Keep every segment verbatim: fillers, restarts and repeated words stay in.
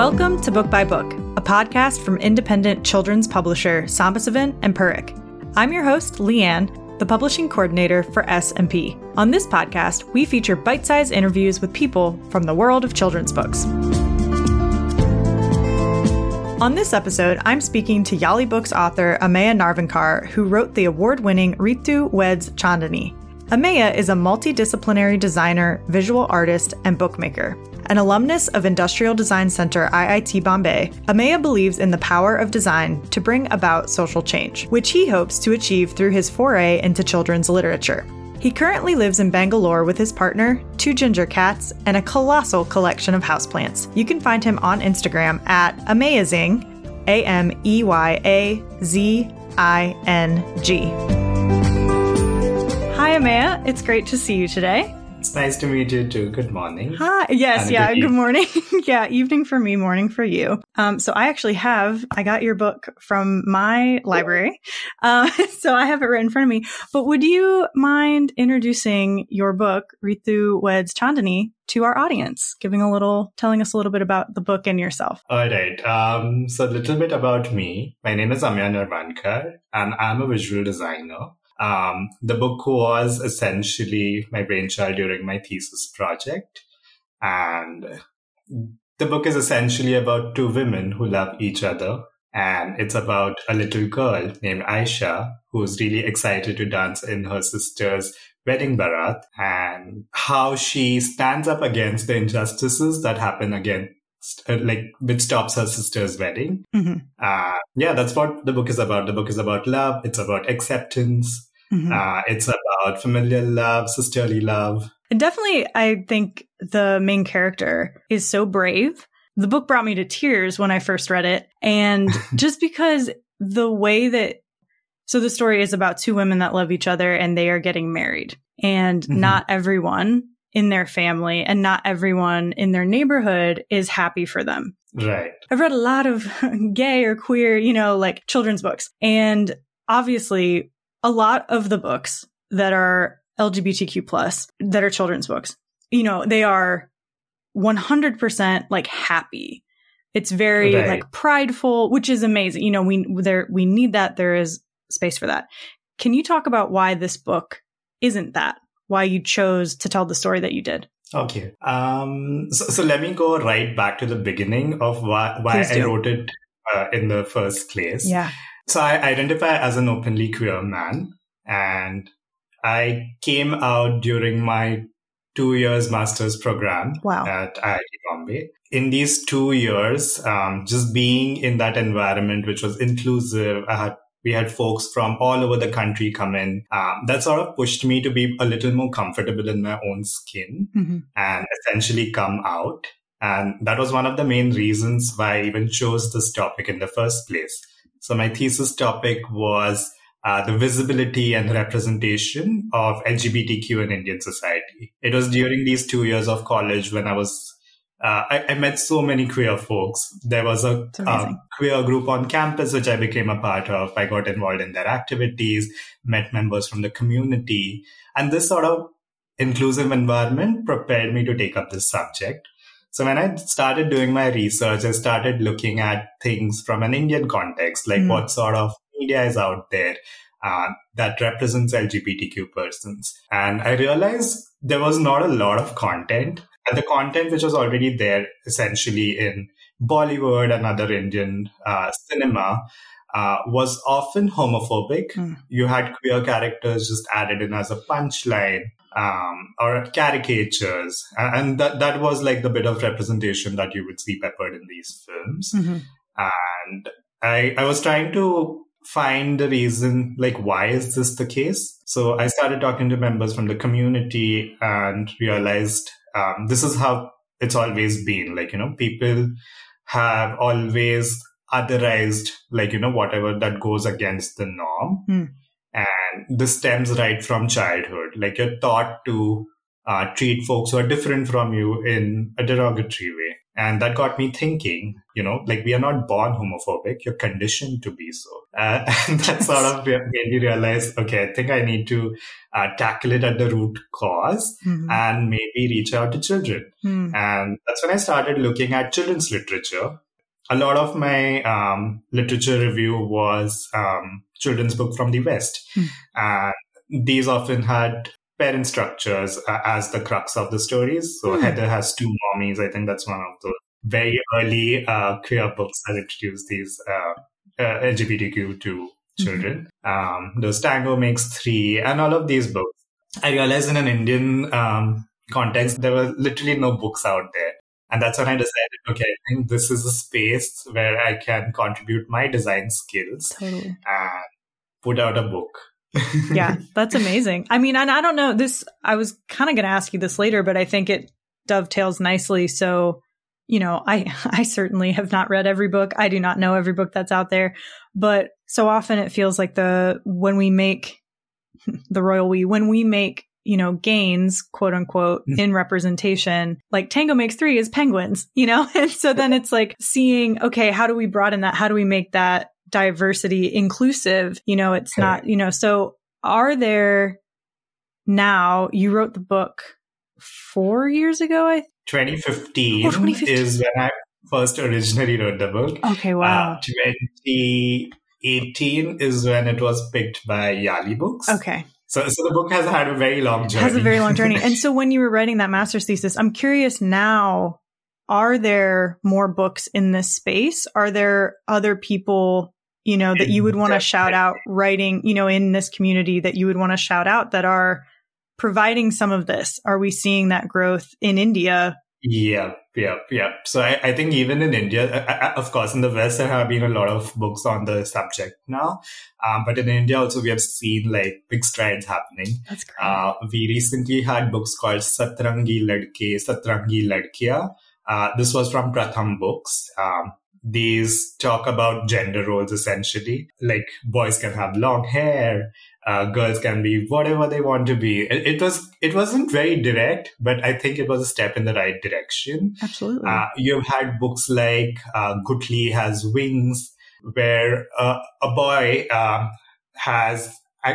Welcome to Book by Book, a podcast from independent children's publisher Sambasivan and Purik. I'm your host, Leanne, the publishing coordinator for S and P. On this podcast, we feature bite-sized interviews with people from the world of children's books. On this episode, I'm speaking to Yali Books author Ameya Narvankar, who wrote the award-winning Ritu Weds Chandani. Ameya is a multidisciplinary designer, visual artist, and bookmaker. An alumnus of Industrial Design Center I I T Bombay, Ameya believes in the power of design to bring about social change, which he hopes to achieve through his foray into children's literature. He currently lives in Bangalore with his partner, two ginger cats, and a colossal collection of houseplants. You can find him on Instagram at Ameyazing, A M E Y A Z I N G. Hi, Ameya. It's great to see you today. It's nice to meet you too. Good morning. Hi. Yes. And Yeah. good, good morning. Yeah. Evening for me, morning for you. Um, so I actually have, I got your book from my library. Uh, so I have it right in front of me. But would you mind introducing your book, Ritu Weds Chandani, to our audience, giving a little, telling us a little bit about the book and yourself? All right. Um, so a little bit about me. My name is Ameya Narvankar, and I'm a visual designer. Um, the book was essentially my brainchild during my thesis project. And the book is essentially about two women who love each other. And it's about a little girl named Aisha, who's really excited to dance in her sister's wedding barat, and how she stands up against the injustices that happen against, uh, like, which stops her sister's wedding. Mm-hmm. Uh, yeah, that's what the book is about. The book is about love. It's about acceptance. Mm-hmm. Uh, it's about familial love, sisterly love. And definitely, I think the main character is so brave. The book brought me to tears when I first read it. And just because the way that, so the story is about two women that love each other and they are getting married. And mm-hmm. not everyone in their family and not everyone in their neighborhood is happy for them. Right. I've read a lot of gay or queer, you know, like children's books. And obviously, a lot of the books that are L G B T Q plus, that are children's books, you know, they are one hundred percent like happy. It's very right. like prideful, which is amazing. You know, we there we need that. There is space for that. Can you talk about why this book isn't that? Why you chose to tell the story that you did? Okay. Um. So, so let me go right back to the beginning of why why I wrote it uh, in the first place. Yeah. So I identify as an openly queer man, and I came out during my two years master's program wow. at I I T Bombay. In these two years, um, just being in that environment, which was inclusive, I had we had folks from all over the country come in. Um, that sort of pushed me to be a little more comfortable in my own skin mm-hmm. and essentially come out. And that was one of the main reasons why I even chose this topic in the first place. So my thesis topic was uh, the visibility and representation of L G B T Q in Indian society. It was during these two years of college when I was, uh, I, I met so many queer folks. There was a, a queer group on campus, which I became a part of. I got involved in their activities, met members from the community. And this sort of inclusive environment prepared me to take up this subject. So when I started doing my research, I started looking at things from an Indian context, like mm. what sort of media is out there uh, that represents L G B T Q persons. And I realized there was not a lot of content. And the content which was already there, essentially in Bollywood and other Indian uh, cinema, uh, was often homophobic. Mm. You had queer characters just added in as a punchline. Um, or caricatures. And that, that was like the bit of representation that you would see peppered in these films. Mm-hmm. And I, I was trying to find the reason, like, why is this the case? So I started talking to members from the community and realized um, this is how it's always been. Like, you know, people have always otherized, like, you know, whatever that goes against the norm. Mm. And this stems right from childhood. Like you're taught to uh, treat folks who are different from you in a derogatory way. And that got me thinking, you know, like we are not born homophobic, you're conditioned to be so. Uh, and that sort of made me realize, okay, I think I need to uh, tackle it at the root cause mm-hmm. and maybe reach out to children. Mm. And that's when I started looking at children's literature. A lot of my um, literature review was um, children's book from the West. Mm. And these often had parent structures uh, as the crux of the stories. So mm. Heather Has Two Mommies. I think that's one of the very early uh, queer books that introduced these uh, uh, L G B T Q to children. Mm-hmm. Um, there's Tango Makes Three and all of these books. I realized in an Indian um, context, there were literally no books out there. And that's when I decided, okay, I think this is a space where I can contribute my design skills totally. And put out a book. Yeah, that's amazing. I mean, and I don't know this, I was kind of going to ask you this later, but I think it dovetails nicely. So, you know, I, I certainly have not read every book. I do not know every book that's out there, but so often it feels like the, when we make the royal we, when we make, you know, gains, quote unquote, in representation, like Tango Makes Three is penguins, you know? And so then it's like seeing, okay, how do we broaden that? How do we make that diversity inclusive? You know, it's okay. not, you know, so are there now, you wrote the book four years ago, I twenty fifteen, oh, twenty fifteen is when I first originally wrote the book. Okay, wow. Uh, twenty eighteen is when it was picked by Yali Books. Okay. So, so the book has had a very long journey. It has a very long journey. And so when you were writing that master's thesis, I'm curious now, are there more books in this space? Are there other people, you know, that you would want to shout out writing, you know, in this community that you would want to shout out that are providing some of this? Are we seeing that growth in India? Yeah, yeah, yeah. So I, I think even in India, I, I, of course, in the West, there have been a lot of books on the subject now. Um, but in India also, we have seen like big strides happening. That's great. Uh, we recently had books called Satrangi Ladke, Satrangi Ladkiya. Uh, this was from Pratham Books. Um, these talk about gender roles essentially. Like boys can have long hair. Uh, girls can be whatever they want to be. It, it was, it wasn't very direct, but I think it was a step in the right direction. Absolutely. Uh, you've had books like uh, Gutli Has Wings, where uh, a boy uh, has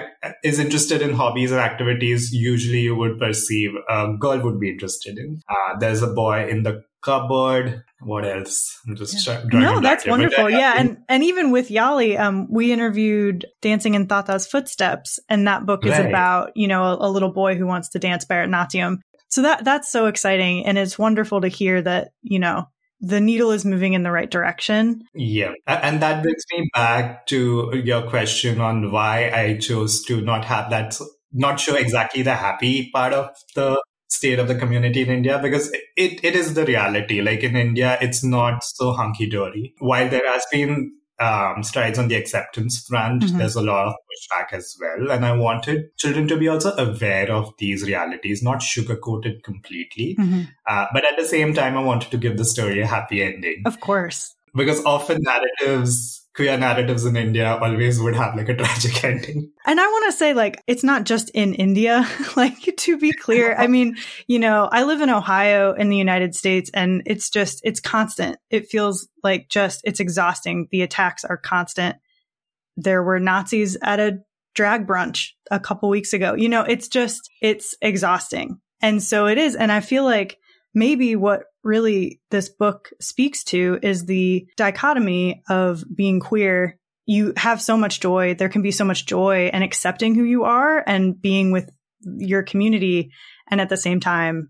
is interested in hobbies and activities usually you would perceive a girl would be interested in. Uh, there's a boy in the cupboard. What else? I'm just yeah. No, that's here. wonderful. But, uh, yeah, and and even with Yali, um, we interviewed Dancing in Tata's Footsteps, and that book is right. about you know a, a little boy who wants to dance Bharatanatyam. So that that's so exciting, and it's wonderful to hear that you know the needle is moving in the right direction. Yeah. And that brings me back to your question on why I chose to not have that, not show exactly the happy part of the state of the community in India, because it, it is the reality. Like in India, it's not so hunky-dory. While there has been um, strides on the acceptance front, mm-hmm. there's a lot of pushback as well. And I wanted children to be also aware of these realities, not sugarcoated completely. Mm-hmm. Uh, but at the same time, I wanted to give the story a happy ending. Of course. Because often narratives, queer narratives in India always would have like a tragic ending. And I want to say, like, it's not just in India, like, to be clear. I mean, you know, I live in Ohio in the United States, and it's just, it's constant. It feels like just, it's exhausting. The attacks are constant. There were Nazis at a drag brunch a couple weeks ago. You know, it's just, it's exhausting. And so it is. And I feel like maybe what really this book speaks to is the dichotomy of being queer. You have so much joy. There can be so much joy in accepting who you are and being with your community. And at the same time,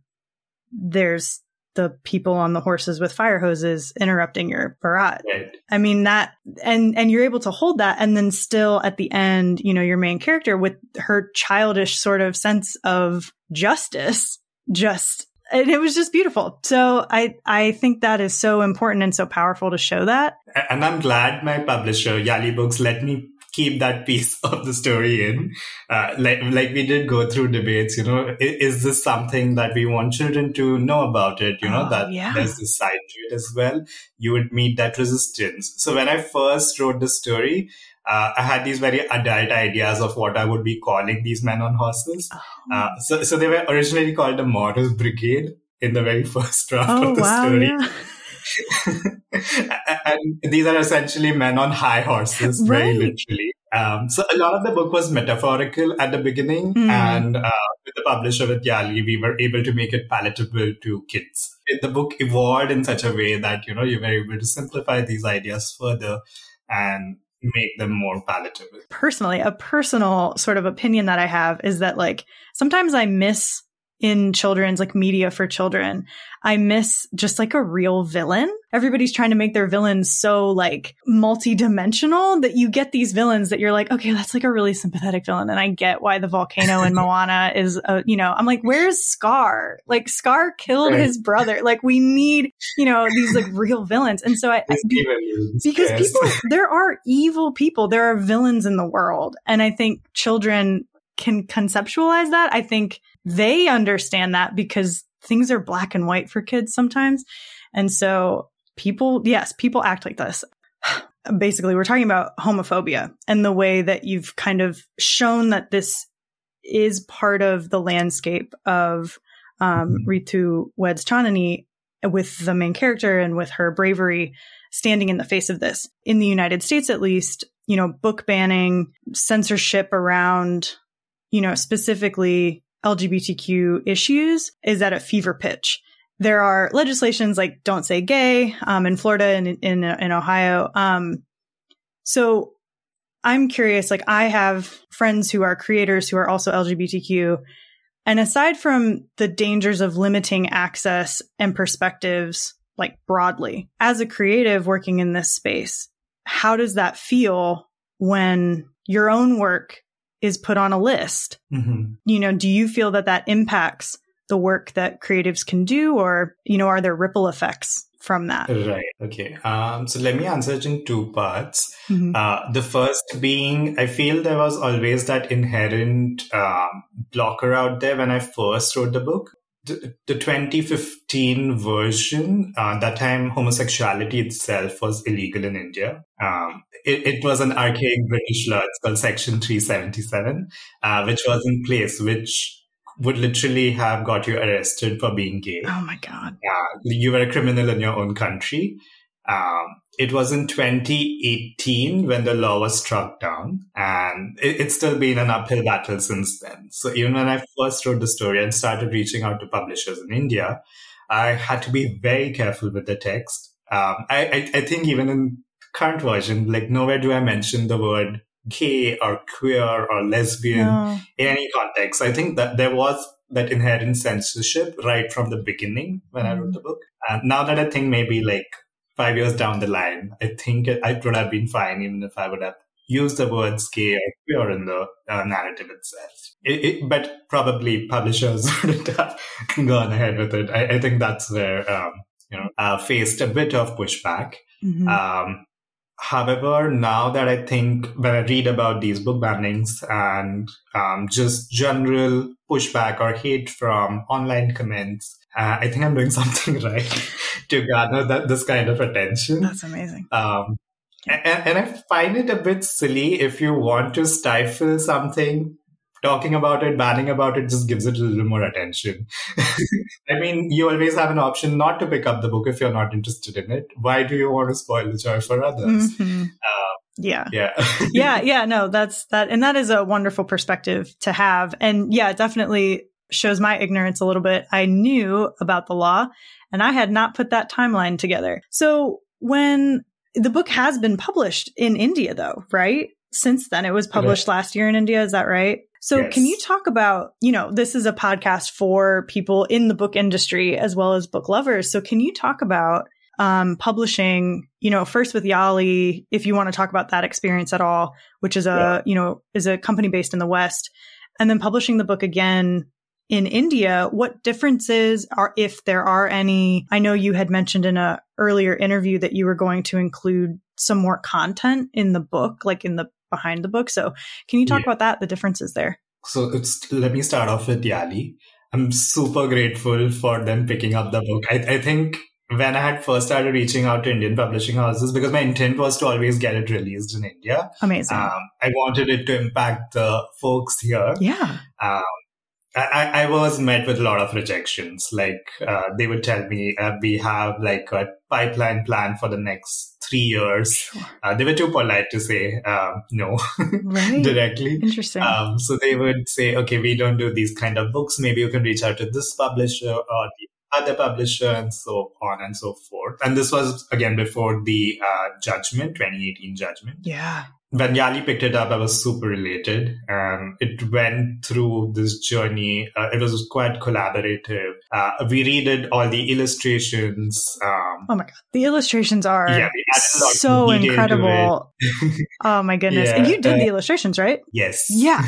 there's the people on the horses with fire hoses interrupting your Bharat. Right. I mean, that, and, and you're able to hold that. And then still at the end, you know, your main character with her childish sort of sense of justice, just, and it was just beautiful. So I, I think that is so important and so powerful to show that. And I'm glad my publisher, Yali Books, let me keep that piece of the story in. Uh, like, like we did go through debates, you know, is, is this something that we want children to know about it? You know, oh, that yeah. there's this side to it as well. You would meet that resistance. So when I first wrote the story, Uh, I had these very adult ideas of what I would be calling these men on horses. Oh. Uh, so, so they were originally called the Model Brigade in the very first draft oh, of the wow, story. Yeah. And these are essentially men on high horses, Right. very literally. Um, so a lot of the book was metaphorical at the beginning, Mm. and uh, with the publisher, with Yali, we were able to make it palatable to kids. The book evolved in such a way that, you know, you were able to simplify these ideas further and make them more palatable. Personally, a personal sort of opinion that I have is that, like, sometimes I miss in children's, like, media for children, I miss just like a real villain. Everybody's trying to make their villains so like multi-dimensional that you get these villains that you're like, okay, that's like a really sympathetic villain. And I get why the volcano in Moana is, uh, you know, I'm like, where's Scar? Like, Scar killed Right. his brother. Like, we need, you know, these like real villains. And so I, I be, because Yes. people, there are evil people, there are villains in the world. And I think children can conceptualize that. I think they understand that because things are black and white for kids sometimes. And so people, yes, people act like this. Basically, we're talking about homophobia and the way that you've kind of shown that this is part of the landscape of um, mm-hmm. Ritu Weds Chandani, with the main character and with her bravery standing in the face of this. In the United States, at least, you know, book banning, censorship around, you know, specifically L G B T Q issues is at a fever pitch. There are legislations like Don't Say Gay um, in Florida and in, in, in Ohio. Um, so I'm curious, like, I have friends who are creators who are also L G B T Q. And aside from the dangers of limiting access and perspectives, like broadly, as a creative working in this space, how does that feel when your own work is put on a list? Mm-hmm. You know, do you feel that that impacts the work that creatives can do, or, you know, are there ripple effects from that? Right. Okay. Um, so let me answer it in two parts. Mm-hmm. Uh, the first being, I feel there was always that inherent um, blocker out there when I first wrote the book. The, the twenty fifteen version, uh, that time homosexuality itself was illegal in India. Um, it, it was an archaic British law. It's called Section three seventy-seven, uh, which was in place, which would literally have got you arrested for being gay. Oh my God. Uh, you were a criminal in your own country. Um, it was in twenty eighteen when the law was struck down, and it, it's still been an uphill battle since then. So even when I first wrote the story and started reaching out to publishers in India, I had to be very careful with the text. Um, I, I, I think even in current version, like nowhere do I mention the word gay or queer or lesbian No. in any context. I think that there was that inherent censorship right from the beginning when I wrote the book. And now that I think maybe like five years down the line, I think it, it would have been fine even if I would have used the words gay or queer in the uh, narrative itself. It, it, but probably publishers wouldn't have gone ahead with it. I, I think that's where, um, you know, uh, faced a bit of pushback. Mm-hmm. Um, however, now that I think when I read about these book bannings and um, just general pushback or hate from online comments, uh, I think I'm doing something right to garner that this kind of attention. That's amazing. Um, and, and I find it a bit silly if you want to stifle something. Talking about it, banning about it just gives it a little more attention. I mean, you always have an option not to pick up the book if you're not interested in it. Why do you want to spoil the joy for others? Mm-hmm. Uh, yeah. Yeah. yeah. Yeah. No, that's that. And that is a wonderful perspective to have. And yeah, it definitely shows my ignorance a little bit. I knew about the law and I had not put that timeline together. So when the book has been published in India, though, right? Since then, it was published Right. last year in India. Is that right? So Yes. Can you talk about, you know, this is a podcast for people in the book industry as well as book lovers. So can you talk about um, publishing, you know, first with Yali, if you want to talk about that experience at all, which is a, Yeah. you know, is a company based in the West, and then publishing the book again in India, what differences are, if there are any? I know you had mentioned in a earlier interview that you were going to include some more content in the book, like in the behind the book. So can you talk Yeah. about that, the differences there? So it's, let me start off with Yali. I'm super grateful for them picking up the book. I, I think when I had first started reaching out to Indian publishing houses, because my intent was to always get it released in India. Amazing. Um, I wanted it to impact the folks here. yeah. Um, I, I was met with a lot of rejections. Like uh, they would tell me uh, we have like a pipeline plan for the next three years. Sure. Uh, they were too polite to say uh, no right. directly. Interesting. Um, so they would say, okay, we don't do these kind of books. Maybe you can reach out to this publisher or the other publisher and so on and so forth. And this was, again, before the uh, judgment, twenty eighteen judgment. Yeah. When Yali picked it up, I was super elated. Um, it went through this journey. Uh, it was quite collaborative. Uh, we redid all the illustrations. Um, oh my God. The illustrations are yeah, we added a lot so of detail to incredible. Oh my goodness. Yeah, and you did uh, the illustrations, right? Yes. Yeah.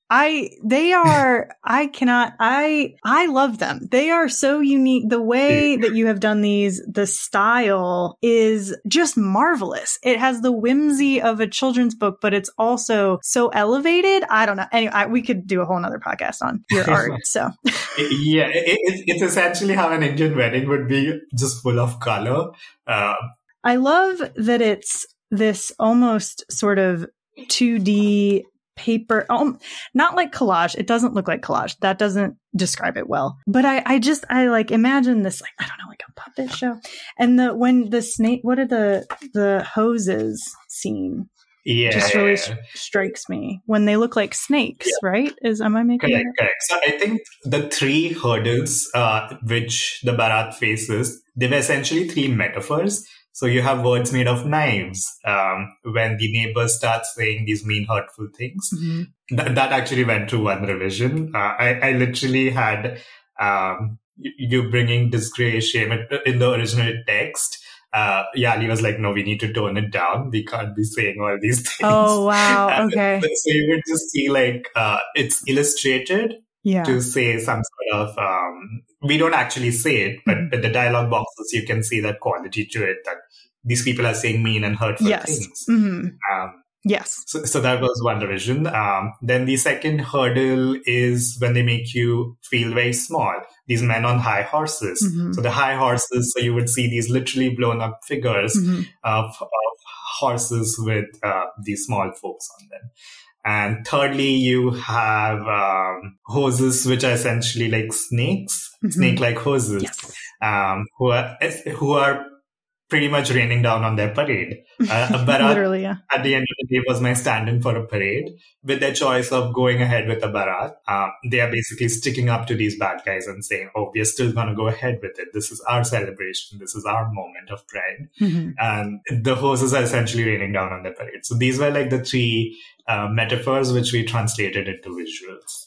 I, they are, I cannot, I, I love them. They are so unique. The way that you have done these, the style is just marvelous. It has the whimsy of a children's book, but it's also so elevated. I don't know. Anyway, I, we could do a whole nother podcast on your art. So yeah, it, it, it's essentially how an Indian wedding would be, just full of color. Uh, I love that it's this almost sort of two D paper, um, not like collage. It doesn't look like collage. That doesn't describe it well. But I, I just, I like imagine this, like, I don't know, like a puppet show. And the, when the snake, what are the, the hoses scene? Yeah. Just really sh- strikes me when they look like snakes, yeah. right? Is, am I making correct, it? Correct. So I think the three hurdles, uh, which the Bharat faces, they were essentially three metaphors. So you have words made of knives. Um, when the neighbors start saying these mean, hurtful things, mm-hmm. Th- that actually went through one revision. Uh, I, I literally had um, you bringing disgrace, shame in the original text. Uh, Yali was like, no, we need to tone it down. We can't be saying all these things. Oh, wow. Okay. So you would just see like uh, it's illustrated. Yeah. To say some sort of, um, we don't actually say it, but mm-hmm. in the dialogue boxes, you can see that quality to it, that these people are saying mean and hurtful yes. things. Mm-hmm. Um, yes. So, so that was one revision. Um, then the second hurdle is when they make you feel very small. These men on high horses. Mm-hmm. So the high horses, so you would see these literally blown up figures mm-hmm. of, of horses with uh, these small folks on them. And thirdly, you have um, hoses, which are essentially like snakes, mm-hmm. snake-like hoses, yes. um, who are who are pretty much raining down on their parade. Uh, Bharat, Literally, yeah. At the end of the day, was my stand-in for a parade. With their choice of going ahead with a Bharat, um, they are basically sticking up to these bad guys and saying, oh, we are still going to go ahead with it. This is our celebration. This is our moment of pride. Mm-hmm. And the hoses are essentially raining down on their parade. So these were like the three uh, metaphors which we translated into visuals.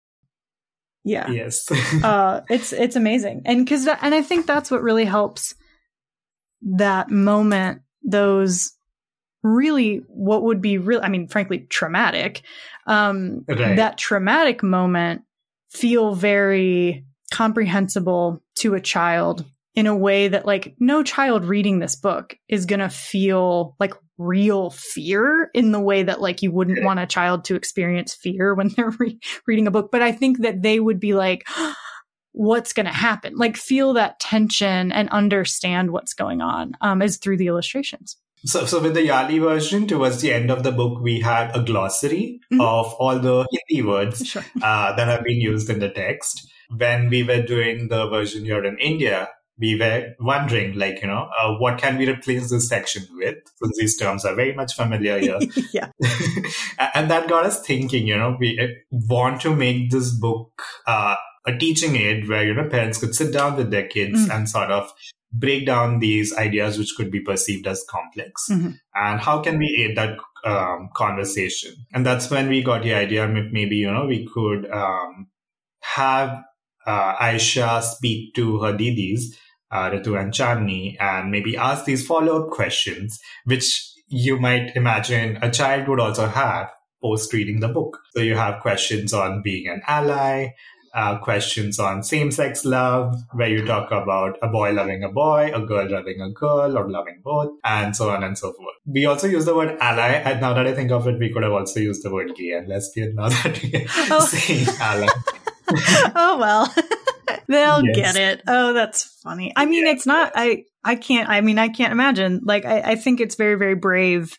Yeah. Yes. uh, it's it's amazing. And, cause that, and I think that's what really helps that moment, those really what would be real, I mean, frankly, traumatic, um, right. that traumatic moment feel very comprehensible to a child in a way that like no child reading this book is going to feel like real fear in the way that like you wouldn't want a child to experience fear when they're re- reading a book. But I think that they would be like, what's going to happen? Like feel that tension and understand what's going on um, is through the illustrations. So, so with the Yali version, towards the end of the book, we had a glossary mm-hmm. of all the Hindi words sure. uh, that have been used in the text. When we were doing the version here in India, we were wondering, like, you know, uh, what can we replace this section with? Since these terms are very much familiar here. yeah. And that got us thinking, you know, we want to make this book uh, a teaching aid where, you know, parents could sit down with their kids mm. and sort of break down these ideas which could be perceived as complex. Mm-hmm. And how can we aid that um, conversation? And that's when we got the idea, maybe, you know, we could um, have uh, Aisha speak to her didis, uh, Ritu and Chandni, and maybe ask these follow-up questions, which you might imagine a child would also have post reading the book. So you have questions on being an ally, Uh, questions on same-sex love, where you talk about a boy loving a boy, a girl loving a girl, or loving both, and so on and so forth. We also use the word ally, and now that I think of it, we could have also used the word gay and lesbian now that we're oh. saying ally. Oh, well. They'll yes. get it. Oh, that's funny. I mean, yes. it's not, I, I can't, I mean, I can't imagine. Like, I, I think it's very, very brave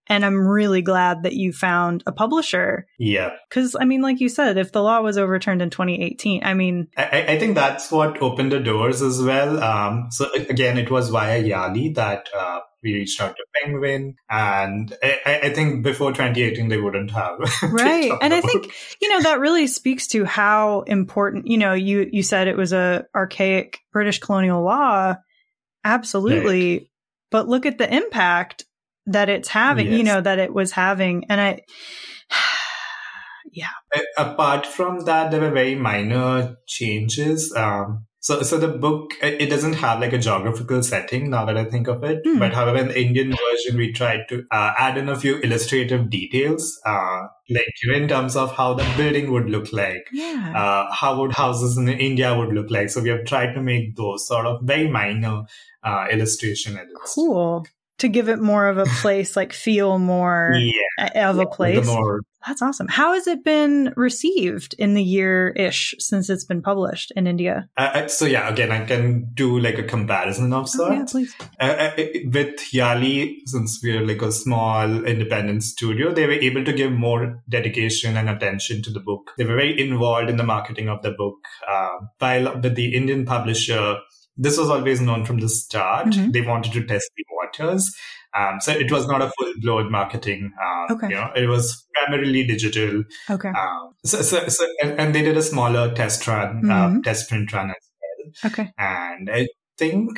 And I'm really glad that you found a publisher. Yeah. Because, I mean, like you said, if the law was overturned in twenty eighteen, I mean... I, I think that's what opened the doors as well. Um, so again, it was via Yali that uh, we reached out to Penguin. And I, I think before twenty eighteen, they wouldn't have. Right. And I think, you know, that really speaks to how important, you know, you, you said it was a archaic British colonial law. Absolutely. Right. But look at the impact that it's having, yes. you know, that it was having. And I, yeah. Apart from that, there were very minor changes. Um, so, so the book, it doesn't have like a geographical setting now that I think of it. Mm. But however, in the Indian version, we tried to uh, add in a few illustrative details, uh, like in terms of how the building would look like, yeah. uh, how would houses in India would look like. So we have tried to make those sort of very minor uh, illustration edits. Cool. To give it more of a place, like feel more yeah. of a place. More... That's awesome. How has it been received in the year-ish since it's been published in India? Uh, so yeah, again, I can do like a comparison of sorts. Oh, yeah, please. Uh, with Yali, since we're like a small independent studio, they were able to give more dedication and attention to the book. They were very involved in the marketing of the book. Uh, while with the Indian publisher, this was always known from the start. Mm-hmm. They wanted to test the waters. Um, so it was not a full-blown marketing. Uh, okay. You know, it was primarily digital. Okay. Um, so, so, so and, and they did a smaller test run, mm-hmm. uh, test print run as well. Okay. And I think...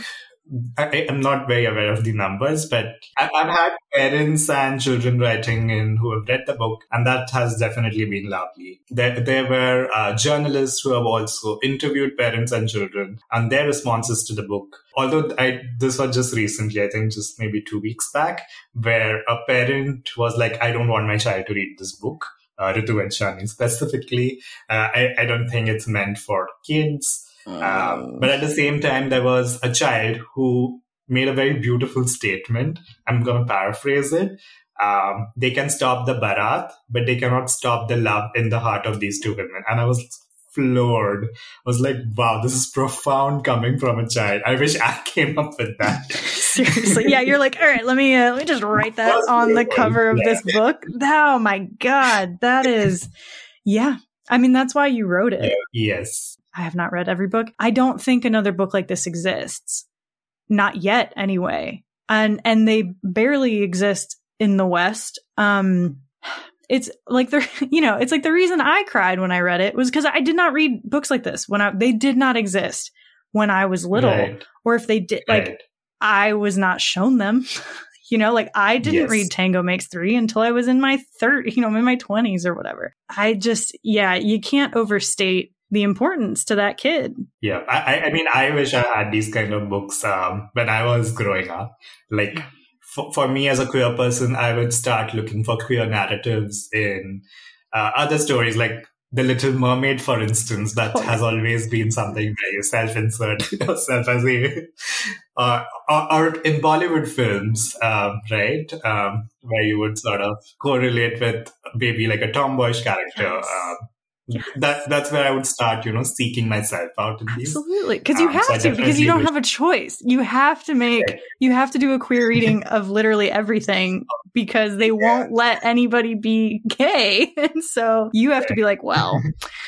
I, I'm not very aware of the numbers, but I, I've had parents and children writing in who have read the book, and that has definitely been lovely. There, there were uh, journalists who have also interviewed parents and children and their responses to the book. Although I, this was just recently, I think just maybe two weeks back, where a parent was like, I don't want my child to read this book. Uh, Ritu and Shani specifically. Uh, I, I don't think it's meant for kids. Um, but at the same time, there was a child who made a very beautiful statement. I'm going to paraphrase it. Um, they can stop the Bharat, but they cannot stop the love in the heart of these two women. And I was floored. I was like, wow, this is profound coming from a child. I wish I came up with that. Seriously. Yeah, you're like, all right, let me, uh, let me just write that on the cover of yeah. this book. Oh my God. That is, yeah. I mean, that's why you wrote it. Yeah. Yes. I have not read every book. I don't think another book like this exists. Not yet, anyway. And and they barely exist in the West. Um, it's like the you know, it's like the reason I cried when I read it was because I did not read books like this when I they did not exist when I was little, right. or if they did, like right. I was not shown them. You know, like I didn't yes. read Tango Makes Three until I was in my thirties, you know, in my twenties or whatever. I just, yeah, you can't overstate the importance to that kid. Yeah. I, I mean, I wish I had these kind of books um, when I was growing up. Like for, for me as a queer person, I would start looking for queer narratives in uh, other stories like The Little Mermaid, for instance, that oh. has always been something very self-insert, self-assuming. Uh, or, or in Bollywood films, um, right, um, where you would sort of correlate with maybe like a tomboyish character. Yes. Um, Yes. That that's where I would start, you know, seeking myself out in these. Absolutely, because you um, have so to, because you don't have a choice. You have to make, right. you have to do a queer reading of literally everything because they yeah. won't let anybody be gay, and so you have right. to be like, well,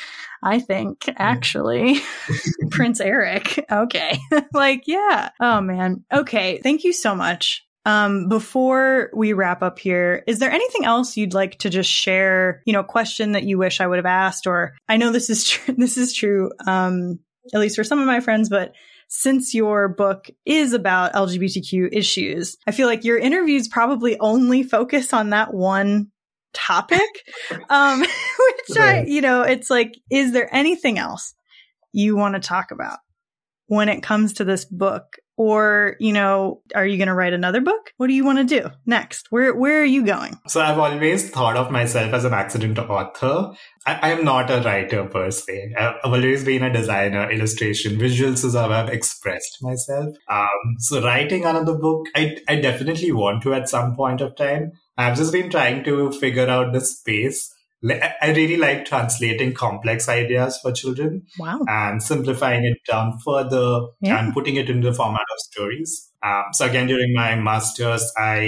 I think actually Prince Eric, okay, like yeah, oh man, okay, thank you so much. Um, before we wrap up here, is there anything else you'd like to just share, you know, question that you wish I would have asked? Or I know this is true, this is true, um, at least for some of my friends, but since your book is about L G B T Q issues, I feel like your interviews probably only focus on that one topic, um, which I, you know, it's like, is there anything else you want to talk about when it comes to this book? Or, you know, are you going to write another book? What do you want to do next? Where where are you going? So I've always thought of myself as an accident author. I, I am not a writer per se. I've always been a designer, illustration, visuals is how I've expressed myself. Um, so writing another book, I, I definitely want to at some point of time. I've just been trying to figure out the space. I really like translating complex ideas for children wow. and simplifying it down further yeah. and putting it in the format of stories. Um, so again, during my master's, I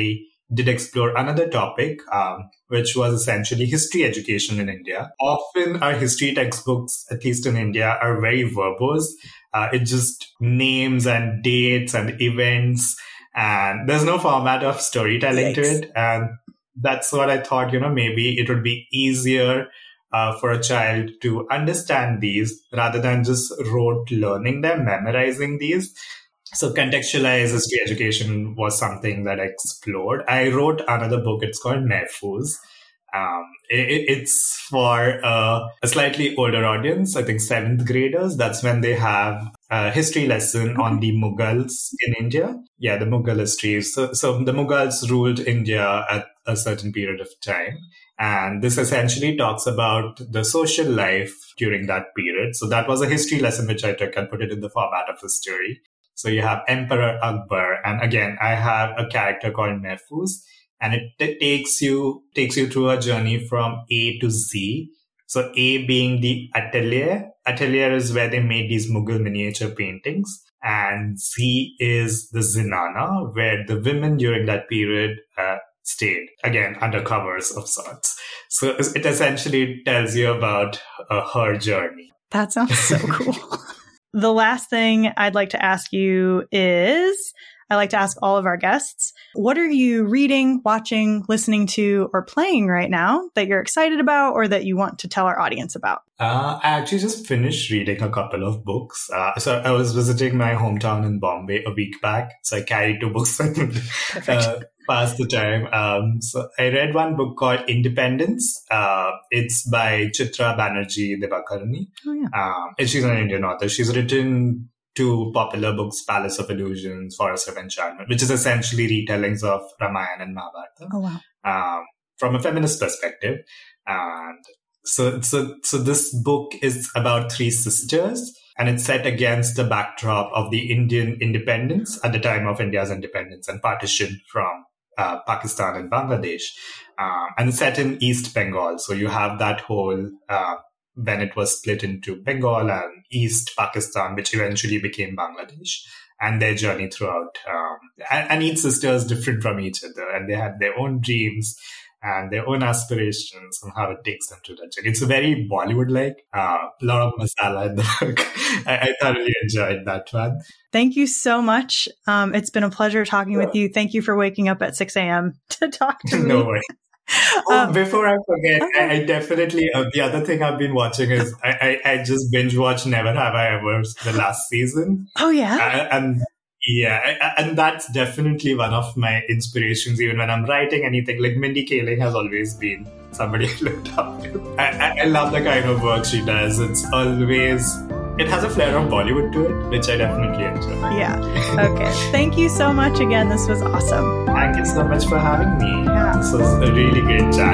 did explore another topic, um, which was essentially history education in India. Often our history textbooks, at least in India, are very verbose. Uh, it just names and dates and events, and there's no format of storytelling Yikes. to it. And that's what I thought, you know, maybe it would be easier uh, for a child to understand these rather than just rote learning them, memorizing these. So contextualized history education was something that I explored. I wrote another book. It's called Mehfooz. Um, it, it's for uh, a slightly older audience, I think seventh graders. That's when they have a history lesson on the Mughals in India. Yeah, the Mughal history. So, so the Mughals ruled India at a certain period of time. And this essentially talks about the social life during that period. So that was a history lesson which I took and put it in the format of a story. So you have Emperor Akbar, and again, I have a character called Mehfooz, and it t- takes you takes you through a journey from A to Z. So A being the atelier. Atelier is where they made these Mughal miniature paintings, and Z is the zinana, where the women during that period uh, stayed, again, under covers of sorts. So it essentially tells you about uh, her journey. That sounds so cool. The last thing I'd like to ask you is, I like to ask all of our guests, what are you reading, watching, listening to, or playing right now that you're excited about or that you want to tell our audience about? Uh, I actually just finished reading a couple of books. Uh, so I was visiting my hometown in Bombay a week back. So I carried two books and uh, passed the time. Um, so I read one book called Independence. Uh, it's by Chitra Banerjee Divakarani. Oh, yeah. Um, and she's an Indian author. She's written two popular books, Palace of Illusions, Forest of Enchantment, which is essentially retellings of Ramayana and Mahabharata. Oh, wow. Um, from a feminist perspective. And so, so, so this book is about three sisters, and it's set against the backdrop of the Indian independence at the time of India's independence and partition from uh, Pakistan and Bangladesh. Uh, and it's set in East Bengal. So you have that whole, uh, when it was split into Bengal and East Pakistan, which eventually became Bangladesh, and their journey throughout. Um, and, and each sister is different from each other, and they had their own dreams and their own aspirations and how it takes them to that journey. It's a very Bollywood-like, a uh, lot of masala in the book. I, I thoroughly enjoyed that one. Thank you so much. Um, it's been a pleasure talking yeah. with you. Thank you for waking up at six a.m. to talk to me. No worries. Oh, um, before I forget, okay. I, I definitely, uh, the other thing I've been watching is I, I, I just binge watched Never Have I Ever, the last season. Oh, yeah? Uh, and yeah, and that's definitely one of my inspirations, even when I'm writing anything. Like Mindy Kaling has always been somebody I looked up to. I, I, I love the kind of work she does. It's always, it has a flair of Bollywood to it, which I definitely enjoy. Yeah. Okay. Thank you so much again. This was awesome. Thank you so much for having me. Yeah. This was a really great chat.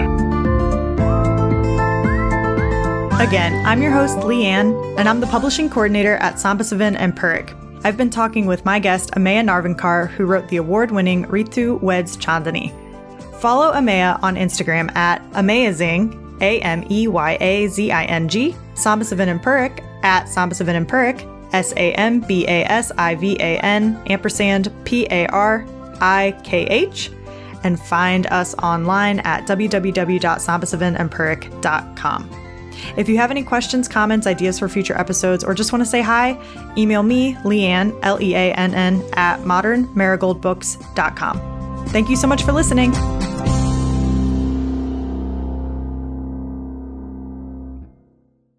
Again, I'm your host, Leanne, and I'm the publishing coordinator at Sambasivan and Purik. I've been talking with my guest, Ameya Narvankar, who wrote the award-winning Ritu Weds Chandani. Follow Ameya on Instagram at Ameyazing, A M E Y A Z I N G, Sambasivan and Purik at Sambasivan and Purik, S A M B A S I V A N, ampersand P A R I K H, and find us online at w w w dot sambasivan and purik dot com. If you have any questions, comments, ideas for future episodes, or just want to say hi, email me, Leanne, L E A N N, at modern marigold books dot com. Thank you so much for listening.